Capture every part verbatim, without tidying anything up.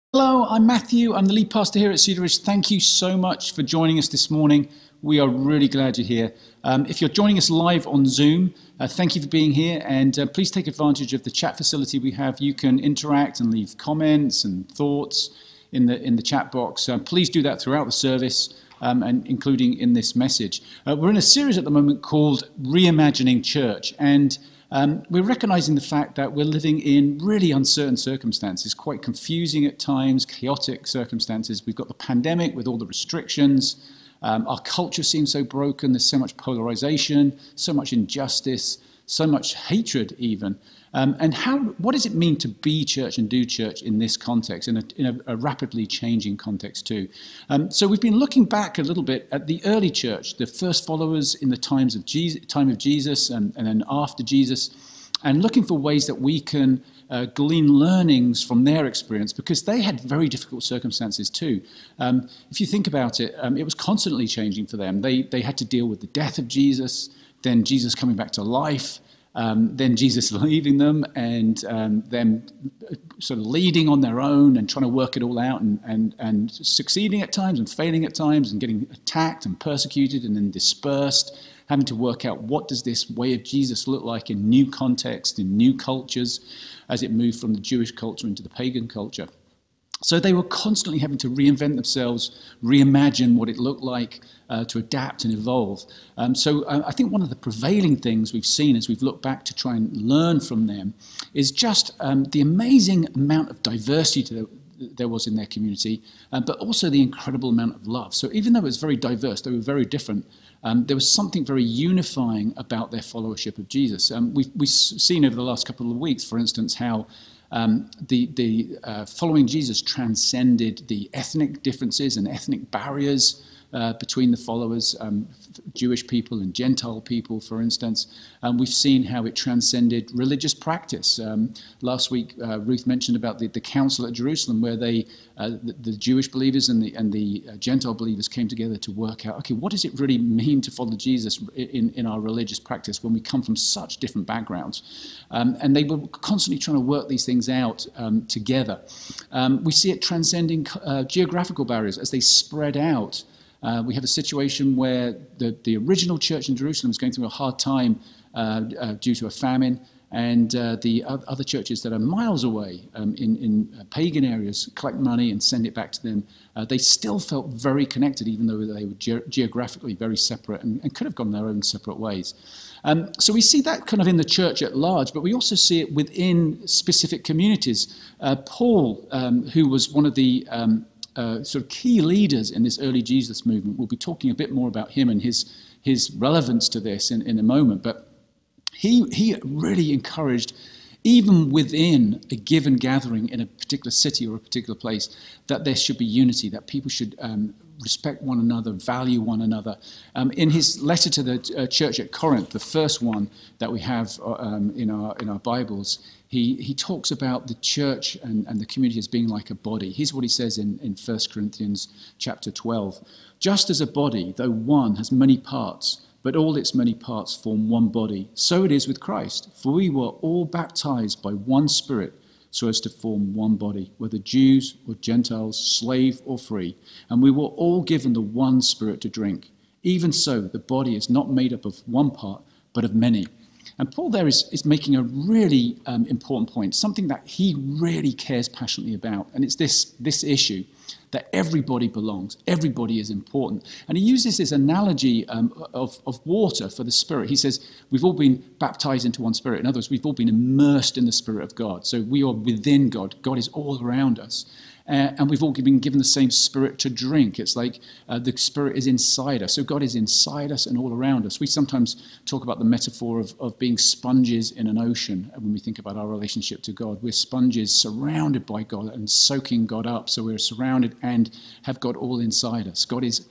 Hello, I'm Matthew. I'm the lead pastor here at Cedar Ridge. Thank you so much for joining us this morning. We are really glad you're here. Um, if you're joining us live on Zoom, uh, thank you for being here, and uh, please take advantage of the chat facility we have. You can interact and leave comments and thoughts in the in the chat box. Uh, please do that throughout the service, um, and including in this message. Uh, we're in a series at the moment called Reimagining Church, and Um, we're recognizing the fact that we're living in really uncertain circumstances, quite confusing at times, chaotic circumstances. We've got the pandemic with all the restrictions. Um, our culture seems so broken. There's so much polarization, so much injustice, so much hatred even. Um, and how? What does it mean to be church and do church in this context, in a, in a, a rapidly changing context too? Um, so we've been looking back a little bit at the early church, the first followers in the times of Jesus, time of Jesus and, and then after Jesus, and looking for ways that we can uh, glean learnings from their experience, because they had very difficult circumstances too. Um, if you think about it, um, it was constantly changing for them. They, they had to deal with the death of Jesus, then Jesus coming back to life, Um, then Jesus leaving them, and um, them sort of leading on their own and trying to work it all out, and, and, and succeeding at times and failing at times, and getting attacked and persecuted and then dispersed, having to work out what does this way of Jesus look like in new context, in new cultures, as it moved from the Jewish culture into the pagan culture. So they were constantly having to reinvent themselves, reimagine what it looked like, uh, to adapt and evolve. Um, so uh, I think one of the prevailing things we've seen as we've looked back to try and learn from them is just um, the amazing amount of diversity that there was in their community, uh, but also the incredible amount of love. So even though it was very diverse, they were very different, um, there was something very unifying about their followership of Jesus. Um, we've, we've seen over the last couple of weeks, for instance, how Um, the the uh, following Jesus transcended the ethnic differences and ethnic barriers uh, between the followers, um, Jewish people and Gentile people, for instance. Um, we've seen how it transcended religious practice. Um, last week, uh, Ruth mentioned about the, the council at Jerusalem, where they, uh, the, the Jewish believers and the and the uh, Gentile believers came together to work out, okay, what does it really mean to follow Jesus in, in our religious practice when we come from such different backgrounds? Um, and they were constantly trying to work these things out um, together. Um, we see it transcending uh, geographical barriers as they spread out. Uh, we have a situation where the, the original church in Jerusalem is going through a hard time uh, uh, due to a famine, and uh, the other churches that are miles away um, in, in uh, pagan areas collect money and send it back to them. Uh, they still felt very connected, even though they were ge geographically very separate, and, and could have gone their own separate ways. Um, so we see that kind of in the church at large, but we also see it within specific communities. Uh, Paul, um, who was one of the um, uh, sort of key leaders in this early Jesus movement, we'll be talking a bit more about him and his, his relevance to this in, in a moment, but he, he really encouraged, even within a given gathering in a particular city or a particular place, that there should be unity, that people should um, respect one another, value one another. Um, in his letter to the uh, church at Corinth, the first one that we have um, in our in our Bibles, he he talks about the church and, and the community as being like a body. Here's what he says in, in First Corinthians chapter twelve. Just as a body, though one, has many parts, but all its many parts form one body, so it is with Christ. For we were all baptized by one Spirit, so as to form one body, whether Jews or Gentiles, slave or free. And we were all given the one Spirit to drink. Even so, the body is not made up of one part, but of many. And Paul there is, is making a really um, important point, something that he really cares passionately about. And it's this, this issue that everybody belongs, everybody is important. And he uses this analogy um, of, of water for the Spirit. He says, we've all been baptized into one Spirit. In other words, we've all been immersed in the Spirit of God. So we are within God. God is all around us. Uh, and we've all been given the same Spirit to drink. It's like uh, the Spirit is inside us. So God is inside us and all around us. We sometimes talk about the metaphor of, of being sponges in an ocean when we think about our relationship to God. We're sponges surrounded by God and soaking God up. So we're surrounded and have God all inside us. God is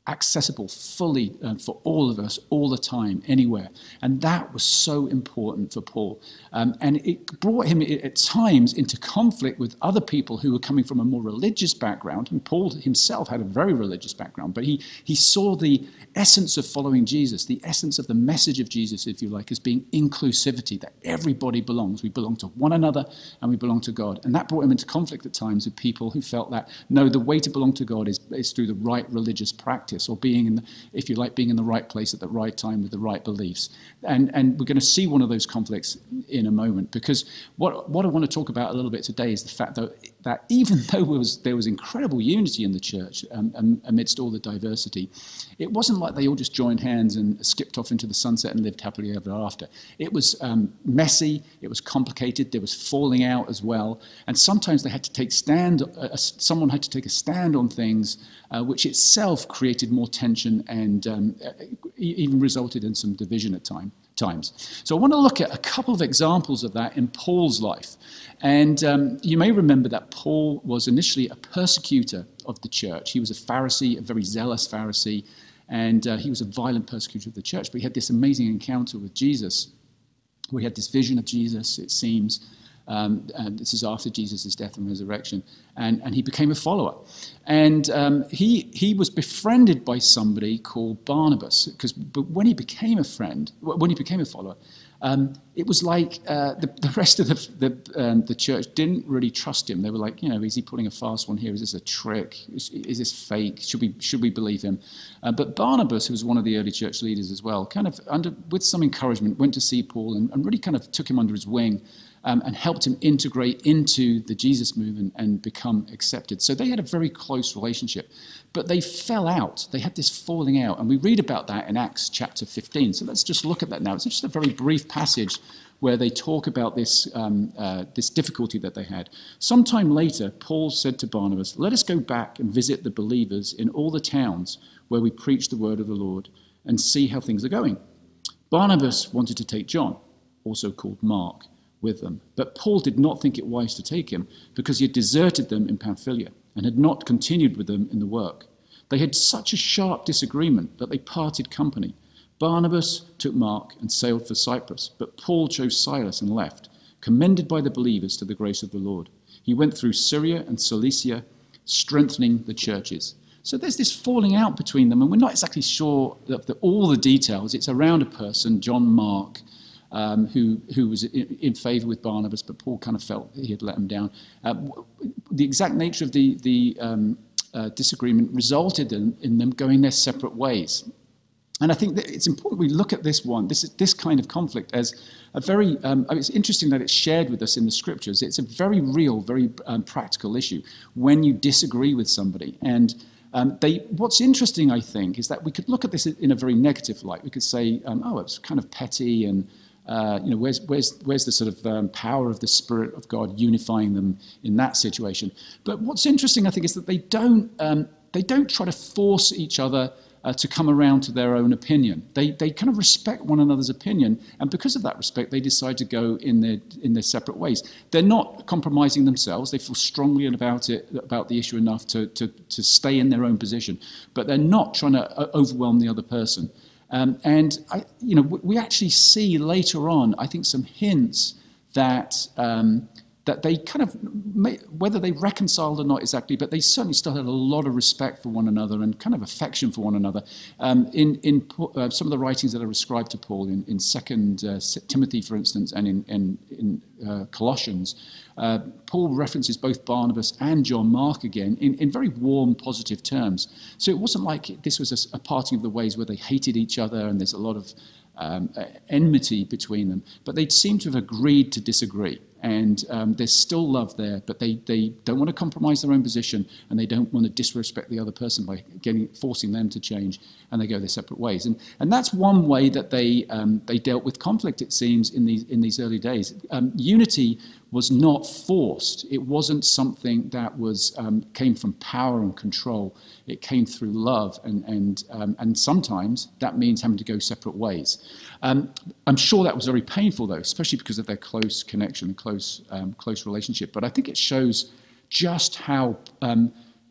accessible fully uh, for all of us, all the time, anywhere. And that was so important for Paul. Um, and it brought him at times into conflict with other people who were coming from a more religious background. And Paul himself had a very religious background, but he, he saw the essence of following Jesus, the essence of the message of Jesus, if you like, as being inclusivity, that everybody belongs. We belong to one another and we belong to God. And that brought him into conflict at times with people who felt that, no, the way to belong to God is, is through the right religious practice, or being in the, if you like, being in the right place at the right time with the right beliefs. And, and we're going to see one of those conflicts in a moment, because what, what I want to talk about a little bit today is the fact that, that even though there was, there was incredible unity in the church um, amidst all the diversity, it wasn't like they all just joined hands and skipped off into the sunset and lived happily ever after. It was um, messy, it was complicated, there was falling out as well, and sometimes they had to take stand, uh, someone had to take a stand on things, uh, which itself created more tension and um, even resulted in some division at time, times. So I want to look at a couple of examples of that in Paul's life. And um, you may remember that Paul was initially a persecutor of the church. He was a Pharisee, a very zealous Pharisee, and uh, he was a violent persecutor of the church. But he had this amazing encounter with Jesus, where he had this vision of Jesus, it seems. Um, and this is after Jesus' death and resurrection. And, and he became a follower. And um, he, he was befriended by somebody called Barnabas, because but when he became a friend, when he became a follower, um, it was like uh, the, the rest of the, the, um, the church didn't really trust him. They were like, you know, is he pulling a fast one here? Is this a trick? Is, is this fake? Should we, should we believe him? Uh, but Barnabas, who was one of the early church leaders as well, kind of, under, with some encouragement, went to see Paul and, and really kind of took him under his wing. Um, and helped him integrate into the Jesus movement and become accepted. So they had a very close relationship, but they fell out. They had this falling out, and we read about that in Acts chapter fifteen. So let's just look at that now. It's just a very brief passage where they talk about this, um, uh, this difficulty that they had. Sometime later, Paul said to Barnabas, "Let us go back and visit the believers in all the towns where we preach the word of the Lord and see how things are going." Barnabas wanted to take John, also called Mark, with them. But Paul did not think it wise to take him, because he had deserted them in Pamphylia and had not continued with them in the work. They had such a sharp disagreement that they parted company. Barnabas took Mark and sailed for Cyprus, but Paul chose Silas and left, commended by the believers to the grace of the Lord. He went through Syria and Cilicia, strengthening the churches. So there's this falling out between them, and we're not exactly sure of the, all the details. It's around a person, John Mark, Um, who, who was in, in favour with Barnabas, but Paul kind of felt he had let him down. Uh, the exact nature of the, the um, uh, disagreement resulted in, in them going their separate ways. And I think that it's important we look at this one, this, this kind of conflict, as a very, um, I mean, it's interesting that it's shared with us in the scriptures. It's a very real, very um, practical issue when you disagree with somebody. And Um, they, what's interesting, I think, is that we could look at this in a very negative light. We could say, um, oh, it's kind of petty, and uh, you know, where's where's where's the sort of um, power of the Spirit of God unifying them in that situation? But what's interesting, I think, is that they don't um, they don't try to force each other uh, to come around to their own opinion. They they kind of respect one another's opinion, and because of that respect, they decide to go in their in their separate ways. They're not compromising themselves. They feel strongly about it, about the issue enough to to to stay in their own position, but they're not trying to overwhelm the other person. Um, and I, you know, we actually see later on, I think, some hints that. Um, that they kind of, whether they reconciled or not exactly, but they certainly still had a lot of respect for one another and kind of affection for one another. Um, in in uh, some of the writings that are ascribed to Paul, in, in Second uh, Timothy, for instance, and in, in, in uh, Colossians, uh, Paul references both Barnabas and John Mark again in, in very warm, positive terms. So it wasn't like this was a, a parting of the ways where they hated each other and there's a lot of um, enmity between them, but they seem to have agreed to disagree. And um, there's still love there, but they, they don't want to compromise their own position, and they don't want to disrespect the other person by getting forcing them to change, and they go their separate ways. And and that's one way that they um, they dealt with conflict, it seems, in these in these early days. Um, unity was not forced. It wasn't something that was um, came from power and control. It came through love, and and um, and sometimes that means having to go separate ways. Um, I'm sure that was very painful, though, especially because of their close connection and close um, close relationship. But I think it shows just how um,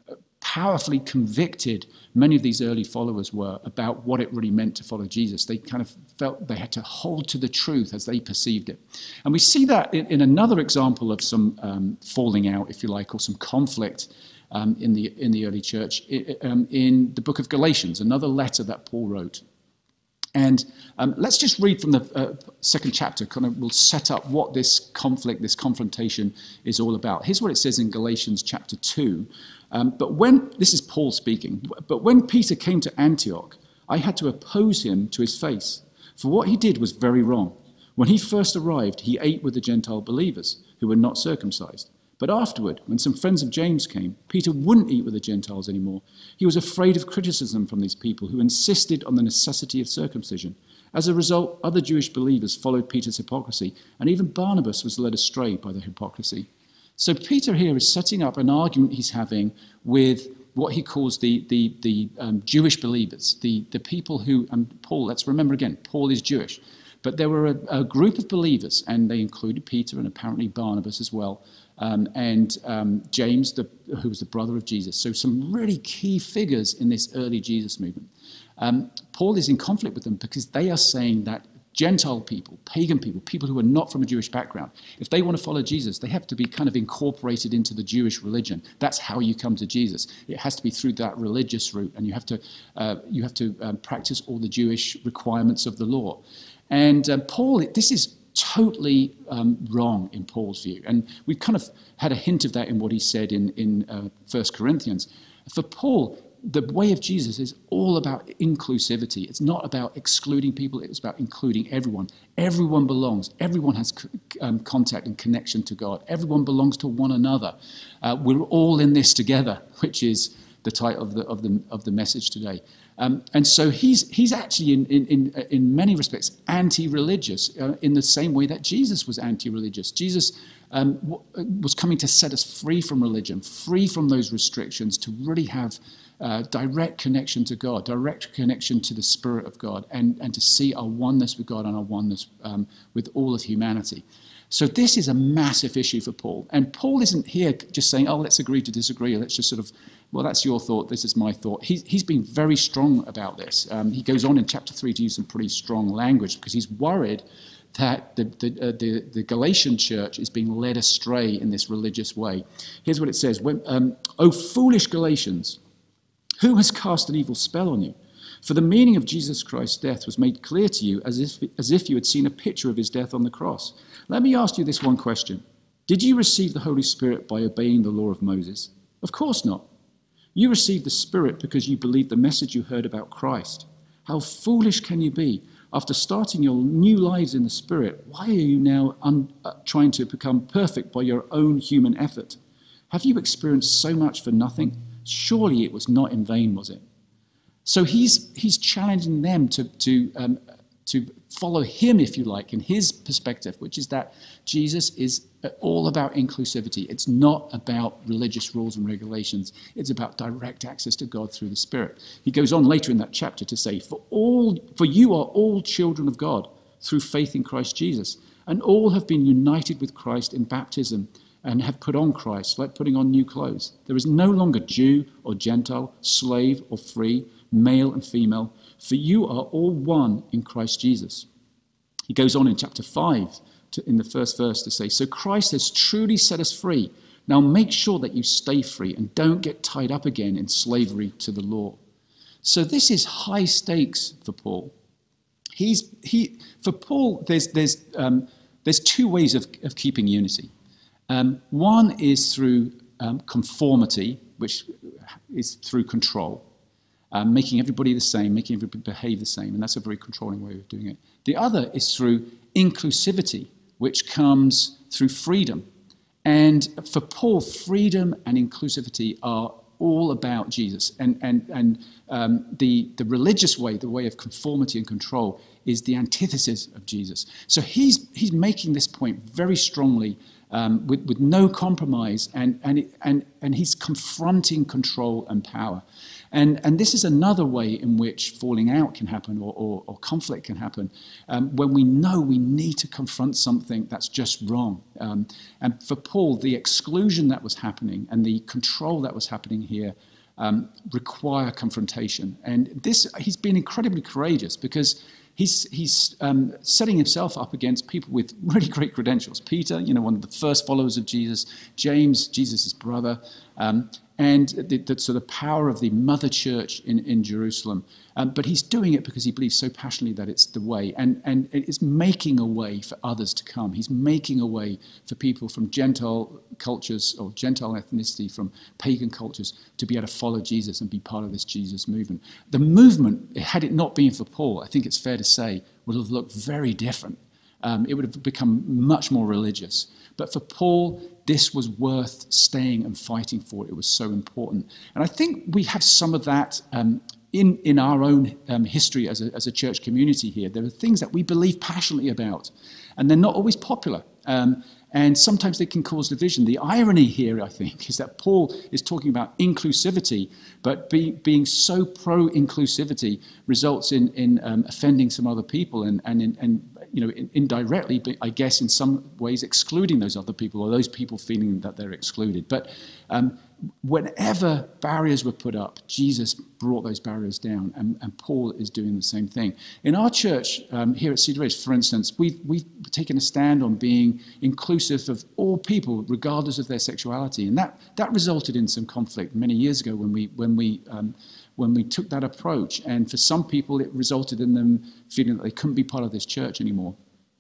powerfully convicted many of these early followers were about what it really meant to follow Jesus. They kind of felt they had to hold to the truth as they perceived it. And we see that in, in another example of some um, falling out, if you like, or some conflict um, in the in the early church, in, um, in the book of Galatians, another letter that Paul wrote. And um, let's just read from the uh, second chapter, kind of will set up what this conflict, this confrontation is all about. Here's what it says in Galatians chapter two. Um, but when, this is Paul speaking, but when Peter came to Antioch, I had to oppose him to his face, for what he did was very wrong. When he first arrived, he ate with the Gentile believers who were not circumcised. But afterward, when some friends of James came, Peter wouldn't eat with the Gentiles anymore. He was afraid of criticism from these people who insisted on the necessity of circumcision. As a result, other Jewish believers followed Peter's hypocrisy, and even Barnabas was led astray by the hypocrisy. So Peter here is setting up an argument he's having with what he calls the, the, the um, Jewish believers, the, the people who, and Paul, let's remember again, Paul is Jewish. But there were a, a group of believers, and they included Peter and apparently Barnabas as well, um, and um, James, the, who was the brother of Jesus. So some really key figures in this early Jesus movement. Um, Paul is in conflict with them because they are saying that Gentile people, pagan people, people who are not from a Jewish background, if they want to follow Jesus, they have to be kind of incorporated into the Jewish religion. That's how you come to Jesus. It has to be through that religious route, and you have to, uh, you have to um, practice all the Jewish requirements of the law. And uh, Paul, this is totally um, wrong in Paul's view. And we've kind of had a hint of that in what he said in, in uh, First Corinthians. For Paul, the way of Jesus is all about inclusivity. It's not about excluding people. It's about including everyone. Everyone belongs. Everyone has um, contact and connection to God. Everyone belongs to one another. Uh, we're all in this together, which is the title of the, of the, of the message today. Um, and so he's he's actually in in in, in many respects anti-religious uh, in the same way that Jesus was anti-religious. Jesus um, w- was coming to set us free from religion, free from those restrictions, to really have uh, direct connection to God, direct connection to the Spirit of God, and and to see our oneness with God and our oneness um, with all of humanity. So this is a massive issue for Paul. And Paul isn't here just saying, oh, let's agree to disagree. Let's just sort of, well, that's your thought. This is my thought. He, he's been very strong about this. Um, he goes on in chapter three to use some pretty strong language because he's worried that the, the, uh, the, the Galatian church is being led astray in this religious way. Here's what it says. When, um, O foolish Galatians, who has cast an evil spell on you? For the meaning of Jesus Christ's death was made clear to you as if, as if you had seen a picture of his death on the cross. Let me ask you this one question. Did you receive the Holy Spirit by obeying the law of Moses? Of course not. You received the Spirit because you believed the message you heard about Christ. How foolish can you be? After starting your new lives in the Spirit, why are you now un- uh, trying to become perfect by your own human effort? Have you experienced so much for nothing? Surely it was not in vain, was it? So he's he's challenging them to to um, to follow him, if you like, in his perspective, which is that Jesus is all about inclusivity. It's not about religious rules and regulations. It's about direct access to God through the Spirit. He goes on later in that chapter to say, "For all, for you are all children of God through faith in Christ Jesus, and all have been united with Christ in baptism and have put on Christ, like putting on new clothes. There is no longer Jew or Gentile, slave or free, male and female, for you are all one in Christ Jesus." He goes on in chapter five, to, in the first verse, to say, "So Christ has truly set us free. Now make sure that you stay free and don't get tied up again in slavery to the law." So this is high stakes for Paul. He's he for Paul. There's there's um, there's two ways of, of keeping unity. Um, one is through um, conformity, which is through control. Um, making everybody the same, making everybody behave the same, and that's a very controlling way of doing it. The other is through inclusivity, which comes through freedom. And for Paul, freedom and inclusivity are all about Jesus. And, and, and um, the, the religious way, the way of conformity and control, is the antithesis of Jesus. So he's, he's making this point very strongly um, with, with no compromise, and, and, it, and, and he's confronting control and power. And, and this is another way in which falling out can happen, or, or, or conflict can happen, um, when we know we need to confront something that's just wrong. Um, and for Paul, the exclusion that was happening and the control that was happening here um, require confrontation. And this, he's been incredibly courageous because he's, he's um, setting himself up against people with really great credentials. Peter, you know, one of the first followers of Jesus, James, Jesus' brother, um, and the, the sort of power of the mother church in, in Jerusalem. Um, but he's doing it because he believes so passionately that it's the way, and, and it's making a way for others to come. He's making a way for people from Gentile cultures or Gentile ethnicity, from pagan cultures, to be able to follow Jesus and be part of this Jesus movement. The movement, had it not been for Paul, I think it's fair to say, would have looked very different. Um, it would have become much more religious. But for Paul, this was worth staying and fighting for. It was so important. And I think we have some of that um, in, in our own um, history as a, as a church community here. There are things that we believe passionately about, and they're not always popular. Um, and sometimes they can cause division. The irony here, I think, is that Paul is talking about inclusivity, but be, being so pro-inclusivity results in, in um, offending some other people and, and, in, and you know, in, indirectly, but I guess in some ways excluding those other people, or those people feeling that they're excluded. But um, whenever barriers were put up, Jesus brought those barriers down, and, and Paul is doing the same thing. In our church um, here at Cedar Ridge, for instance, we've, we've taken a stand on being inclusive of all people, regardless of their sexuality, and that, that resulted in some conflict many years ago when we, when we um, when we took that approach. And for some people, it resulted in them feeling that they couldn't be part of this church anymore.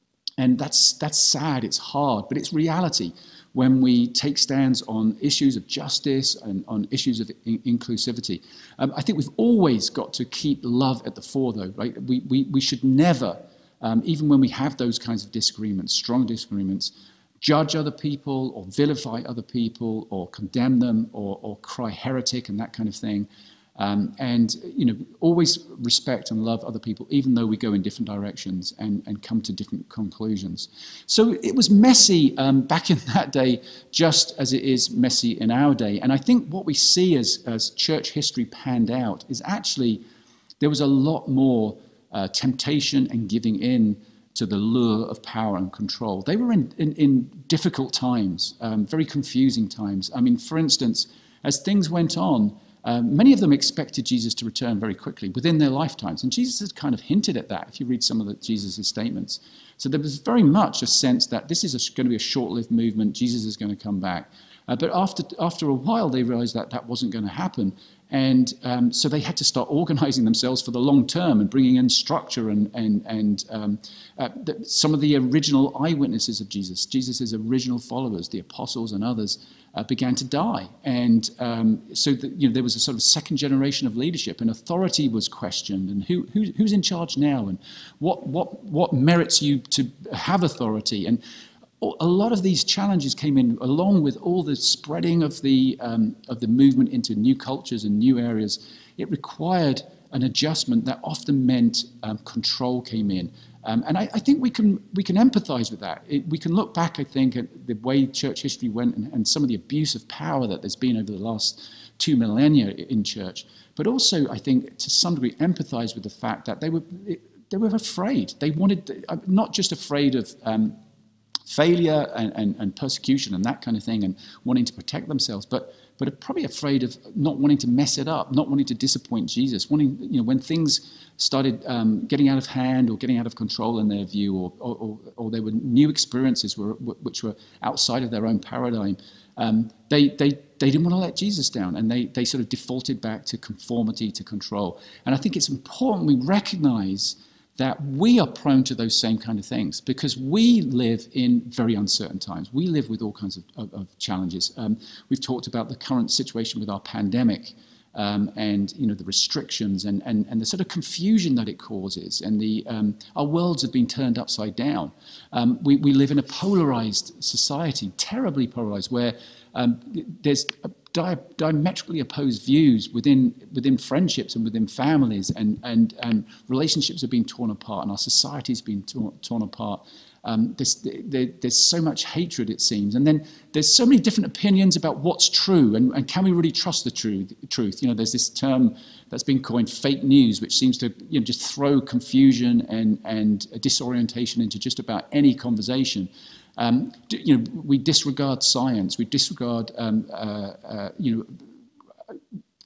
And that's, that's sad, it's hard, but it's reality when we take stands on issues of justice and on issues of in- inclusivity. Um, I think we've always got to keep love at the fore, though, right? We, we, we should never, um, even when we have those kinds of disagreements, strong disagreements, judge other people or vilify other people or condemn them or, or cry heretic and that kind of thing. Um, and, you know, always respect and love other people, even though we go in different directions and, and come to different conclusions. So it was messy um, back in that day, just as it is messy in our day. And I think what we see as, as church history panned out is actually there was a lot more uh, temptation and giving in to the lure of power and control. They were in, in, in difficult times, um, very confusing times. I mean, for instance, as things went on, Um, many of them expected Jesus to return very quickly within their lifetimes. And Jesus had kind of hinted at that if you read some of the, Jesus' statements. So there was very much a sense that this is a, going to be a short-lived movement. Jesus is going to come back. Uh, but after, after a while, they realized that that wasn't going to happen. And um, so they had to start organizing themselves for the long term and bringing in structure and, and, and um, uh, the, some of the original eyewitnesses of Jesus, Jesus' original followers, the apostles and others, uh, began to die. And um, so that, you know, there was a sort of second generation of leadership, and authority was questioned, and who, who who's in charge now, and what, what, what merits you to have authority. And a lot of these challenges came in along with all the spreading of the um, of the movement into new cultures and new areas. It required an adjustment that often meant um, control came in, um, and I, I think we can we can empathise with that. It, we can look back, I think, at the way church history went and, and some of the abuse of power that there's been over the last two millennia in church. But also, I think, to some degree, empathise with the fact that they were they were afraid. They wanted, not just afraid of Um, failure and, and, and persecution and that kind of thing, and wanting to protect themselves, but but are probably afraid of not wanting to mess it up, not wanting to disappoint Jesus, wanting, you know, when things started um, getting out of hand or getting out of control in their view, or or, or there were new experiences were, which were outside of their own paradigm, um, they they they didn't want to let Jesus down, and they they sort of defaulted back to conformity, to control. And I think it's important we recognize that we are prone to those same kind of things because we live in very uncertain times. We live with all kinds of, of, of challenges. Um, we've talked about the current situation with our pandemic um, and, you know, the restrictions and, and, and the sort of confusion that it causes. And the um, our worlds have been turned upside down. Um, we, we live in a polarized society, terribly polarized, where um, there's a Di- diametrically opposed views within within friendships and within families, and and, and relationships are being torn apart, and our society is being torn, torn apart. Um, there's, there, there's so much hatred, it seems, and then there's so many different opinions about what's true, and, and can we really trust the truth? Truth, you know, there's this term that's been coined, fake news, which seems to, you know, just throw confusion and and a disorientation into just about any conversation. Um, you know, we disregard science. We disregard, um, uh, uh, you know,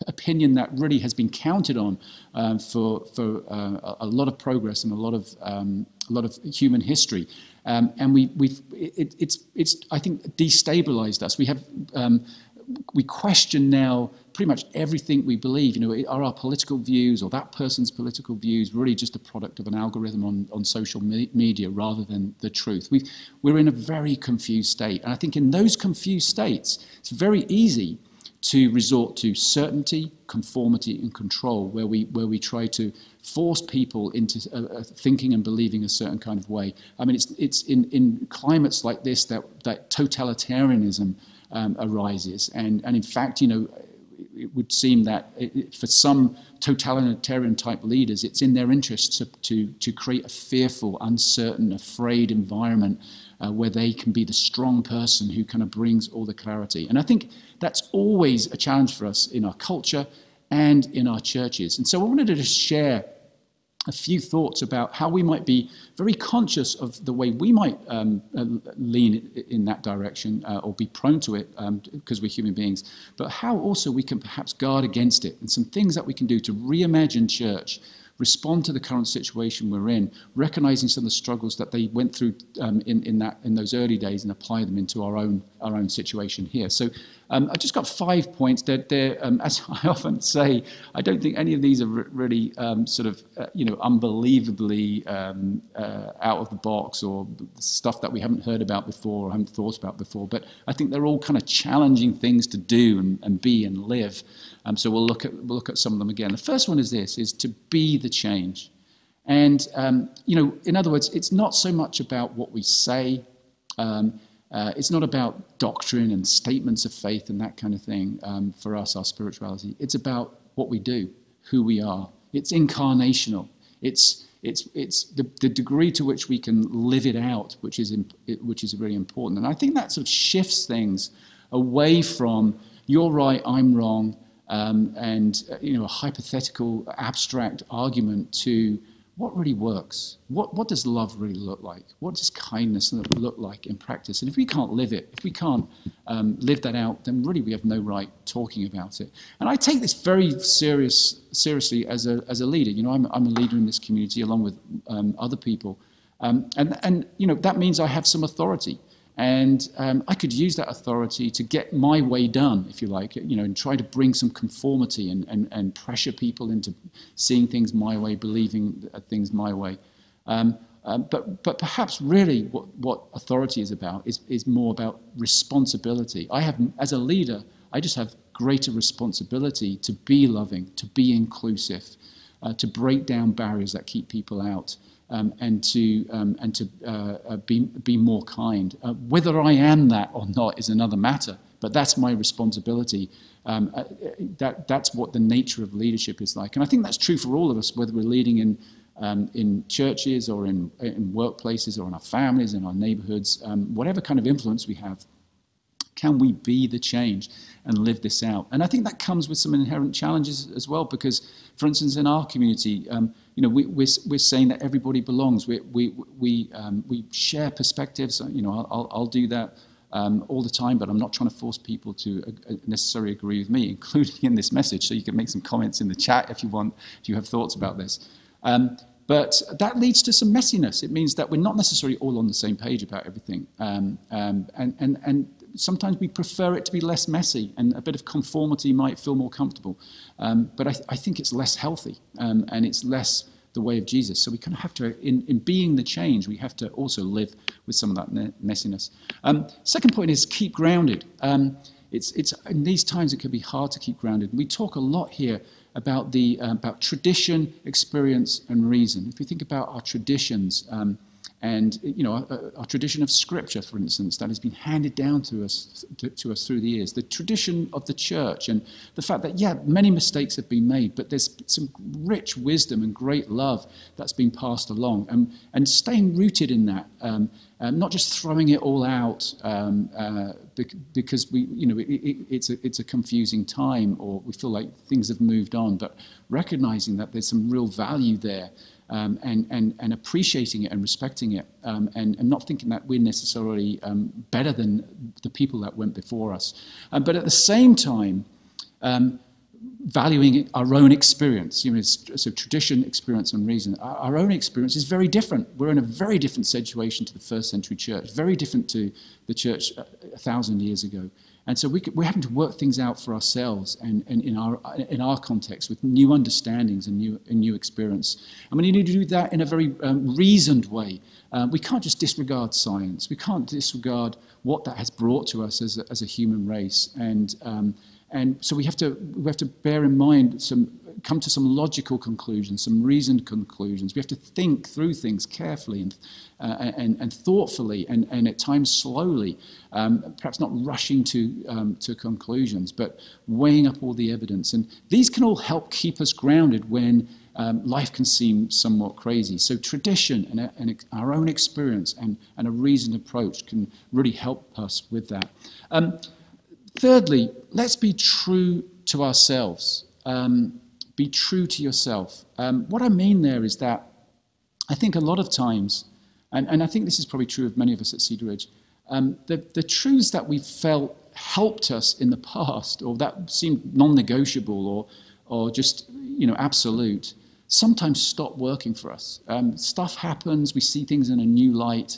opinion that really has been counted on um, for for uh, a lot of progress and a lot of um, a lot of human history, um, and we we've it, it's it's I think destabilized us. We have um, we question now pretty much everything we believe. You know, are our political views or that person's political views really just a product of an algorithm on, on social me media rather than the truth? We've, we're in a very confused state. And I think in those confused states, it's very easy to resort to certainty, conformity, and control, where we, where we try to force people into uh, uh, thinking and believing a certain kind of way. I mean, it's, it's in, in climates like this that, that totalitarianism um, arises. And, and in fact, you know, it would seem that it, for some totalitarian type leaders, it's in their interest to, to, to create a fearful, uncertain, afraid environment uh, where they can be the strong person who kind of brings all the clarity. And I think that's always a challenge for us in our culture and in our churches. And so I wanted to just share a few thoughts about how we might be very conscious of the way we might um, uh, lean in that direction uh, or be prone to it um, because we're human beings, but how also we can perhaps guard against it, and some things that we can do to reimagine church, respond to the current situation we're in, recognizing some of the struggles that they went through um, in, in, that, in those early days, and apply them into our own, our own situation here. So um, I've just got five points. They're, they're, um, as I often say, I don't think any of these are really um, sort of, uh, you know, unbelievably um, uh, out of the box, or stuff that we haven't heard about before or haven't thought about before. But I think they're all kind of challenging things to do and, and be and live. Um, so we'll look at we'll look at some of them again. The first one is this: is to be the change. And um, you know, in other words, it's not so much about what we say. Um, uh, it's not about doctrine and statements of faith and that kind of thing. Um, for us, our spirituality, it's about what we do, who we are. It's incarnational. It's it's it's the, the degree to which we can live it out, which is imp which is really important. And I think that sort of shifts things away from you're right, I'm wrong. Um, and, uh, you know, a hypothetical, abstract argument to what really works. What, what does love really look like? What does kindness look like in practice? And if we can't live it, if we can't um, live that out, then really we have no right talking about it. And I take this very serious, seriously as a, as a leader. You know, I'm, I'm a leader in this community along with um, other people. Um, and, and, you know, that means I have some authority. And um, I could use that authority to get my way done, if you like, you know, and try to bring some conformity and, and, and pressure people into seeing things my way, believing things my way. Um, uh, but, but perhaps really what, what authority is about is, is more about responsibility. I have, as a leader, I just have greater responsibility to be loving, to be inclusive, uh, to break down barriers that keep people out. Um, and to um, and to uh, uh, be be more kind. Uh, whether I am that or not is another matter, but that's my responsibility. Um, uh, that that's what the nature of leadership is like, and I think that's true for all of us, whether we're leading in um, in churches or in in workplaces or in our families, in our neighborhoods, um, whatever kind of influence we have. Can we be the change and live this out? And I think that comes with some inherent challenges as well, because, for instance, in our community, um, you know, we, we're, we're saying that everybody belongs. We, we, we, um, we share perspectives. You know, I'll, I'll do that um, all the time, but I'm not trying to force people to uh, necessarily agree with me, including in this message. So you can make some comments in the chat if you want, if you have thoughts about this. Um, But that leads to some messiness. It means that we're not necessarily all on the same page about everything. Um, um, and, and, and sometimes we prefer it to be less messy, and a bit of conformity might feel more comfortable. Um, but I, th I think it's less healthy, um, and it's less the way of Jesus. So we kind of have to, in, in being the change, we have to also live with some of that messiness. Um, second point is keep grounded. Um, it's, it's, in these times, it can be hard to keep grounded. We talk a lot here about the uh, about tradition, experience, and reason. If we think about our traditions, um, and you know, our, our tradition of Scripture, for instance, that has been handed down to us to, to us through the years, the tradition of the church, and the fact that yeah, many mistakes have been made, but there's some rich wisdom and great love that's been passed along, and and staying rooted in that. Um, Um, not just throwing it all out um, uh, because we, you know, it, it, it's a it's a confusing time, or we feel like things have moved on, but recognizing that there's some real value there, um, and and and appreciating it and respecting it, um, and and not thinking that we're necessarily um, better than the people that went before us, um, but at the same time, um, valuing our own experience, you know, so tradition, experience, and reason. Our, our own experience is very different. We're in a very different situation to the first century church, very different to the church a, a thousand years ago. And so we could, we're having to work things out for ourselves and, and in our in our context with new understandings and new and new experience. And we need to do that in a very um, reasoned way. Uh, we can't just disregard science. We can't disregard what that has brought to us as a, as a human race. And um, and so we have to we have to bear in mind some come to some logical conclusions, some reasoned conclusions. We have to think through things carefully and uh, and, and thoughtfully, and, and at times slowly, um, perhaps not rushing to um, to conclusions, but weighing up all the evidence. And these can all help keep us grounded when um, life can seem somewhat crazy. So tradition and, and our own experience and, and a reasoned approach can really help us with that. Um, thirdly, let's be true to ourselves. Um, Be true to yourself. Um, what I mean there is that I think a lot of times, and, and I think this is probably true of many of us at Cedar Ridge, um, the, the truths that we felt helped us in the past, or that seemed non-negotiable or, or just, you know, absolute, sometimes stop working for us. Um, stuff happens, we see things in a new light.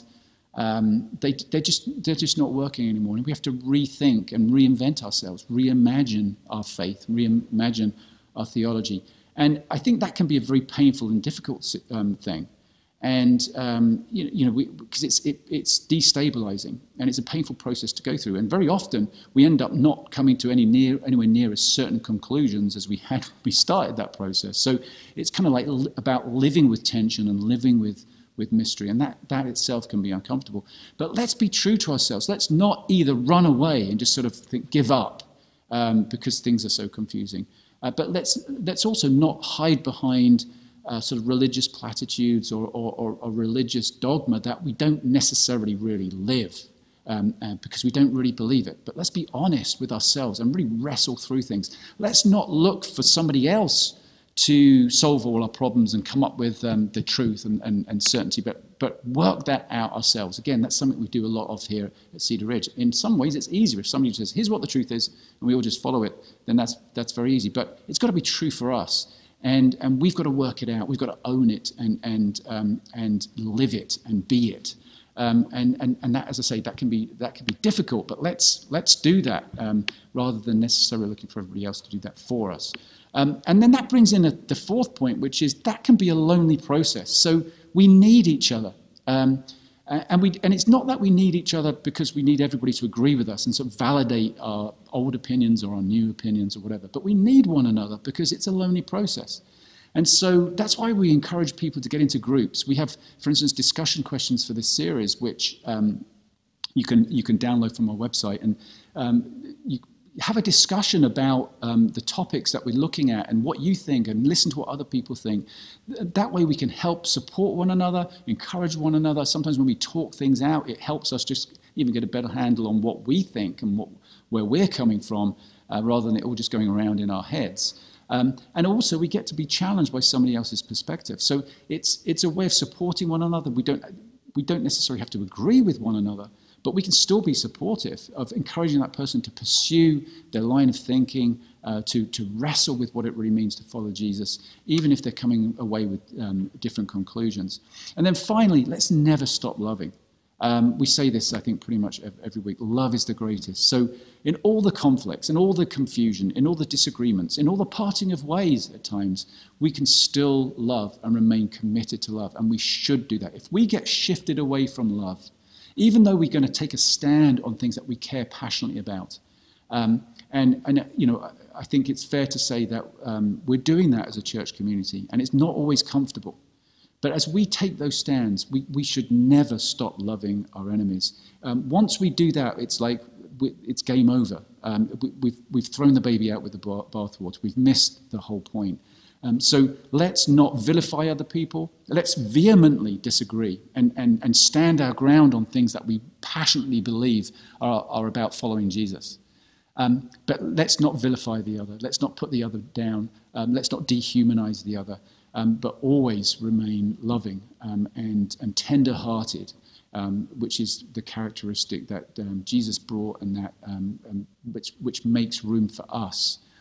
Um, they, they're, just, they're just not working anymore. And we have to rethink and reinvent ourselves, reimagine our faith, reimagine our theology. And I think that can be a very painful and difficult um, thing. And, um, you, you know, because it's, it, it's destabilizing and it's a painful process to go through. And very often we end up not coming to any near, anywhere near as certain conclusions as we had when we started that process. So it's kind of like li- about living with tension and living with, with mystery. And that, that itself can be uncomfortable. But let's be true to ourselves. Let's not either run away and just sort of think, give up um, because things are so confusing. Uh, but let's let's also not hide behind uh, sort of religious platitudes or, or, or, or religious dogma that we don't necessarily really live um, uh, because we don't really believe it. But let's be honest with ourselves and really wrestle through things. Let's not look for somebody else to solve all our problems and come up with um, the truth and, and, and certainty, but, but work that out ourselves. Again, that's something we do a lot of here at Cedar Ridge. In some ways, it's easier if somebody says, here's what the truth is, and we all just follow it, then that's that's very easy. But it's got to be true for us, and, and we've got to work it out. We've got to own it and, and, um, and live it and be it. Um, and, and, and that, as I say, that can be that can be difficult, but let's, let's do that um, rather than necessarily looking for everybody else to do that for us. Um, and then that brings in a, the fourth point, which is that can be a lonely process. So we need each other. Um, and, we, and it's not that we need each other because we need everybody to agree with us and sort of validate our old opinions or our new opinions or whatever. But we need one another because it's a lonely process. And so that's why we encourage people to get into groups. We have, for instance, discussion questions for this series, which um, you can you can download from our website. And um, you have a discussion about um, the topics that we're looking at and what you think, and listen to what other people think. That way we can help support one another, encourage one another. Sometimes when we talk things out, it helps us just even get a better handle on what we think and what, where we're coming from, uh, rather than it all just going around in our heads. Um, and also we get to be challenged by somebody else's perspective. So it's it's a way of supporting one another. We don't we don't necessarily have to agree with one another, but we can still be supportive of encouraging that person to pursue their line of thinking, uh, to, to wrestle with what it really means to follow Jesus, even if they're coming away with um, different conclusions. And then finally, let's never stop loving. Um, we say this, I think, pretty much every week. Love is the greatest. So in all the conflicts, in all the confusion, in all the disagreements, in all the parting of ways at times, we can still love and remain committed to love. And we should do that. If we get shifted away from love, even though we're going to take a stand on things that we care passionately about. Um, and, and, you know, I think it's fair to say that um, we're doing that as a church community, and it's not always comfortable. But as we take those stands, we, we should never stop loving our enemies. Um, once we do that, it's like we, it's game over. Um, we, we've, we've thrown the baby out with the bathwater. We've missed the whole point. Um, so let's not vilify other people. Let's vehemently disagree and, and, and stand our ground on things that we passionately believe are, are about following Jesus. Um, but let's not vilify the other. Let's not put the other down. Um, let's not dehumanize the other, um, but always remain loving um, and, and tender-hearted, um, which is the characteristic that um, Jesus brought and that um, um, which, which makes room for us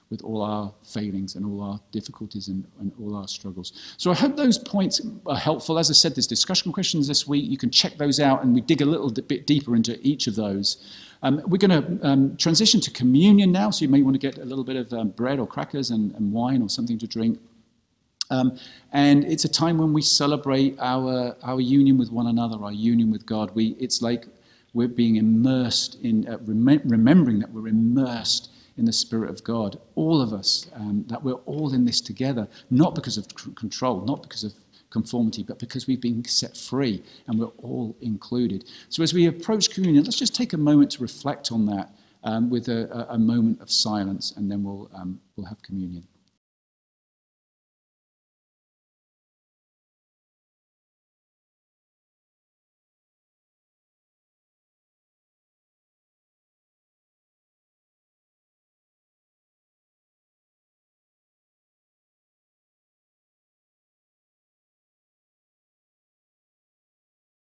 with all our failings and all our difficulties and, and all our struggles. So I hope those points are helpful. As I said, there's discussion questions this week. You can check those out, and we dig a little bit deeper into each of those. Um, we're going to um, transition to communion now, so you may want to get a little bit of um, bread or crackers and, and wine or something to drink. Um, and it's a time when we celebrate our our union with one another, our union with God. We it's like we're being immersed in uh, rem- remembering that we're immersed in the Spirit of God, all of us, um, that we're all in this together, not because of c- control, not because of conformity, but because we've been set free and we're all included. So as we approach communion, let's just take a moment to reflect on that um, with a, a, a moment of silence, and then we'll um, we'll have communion.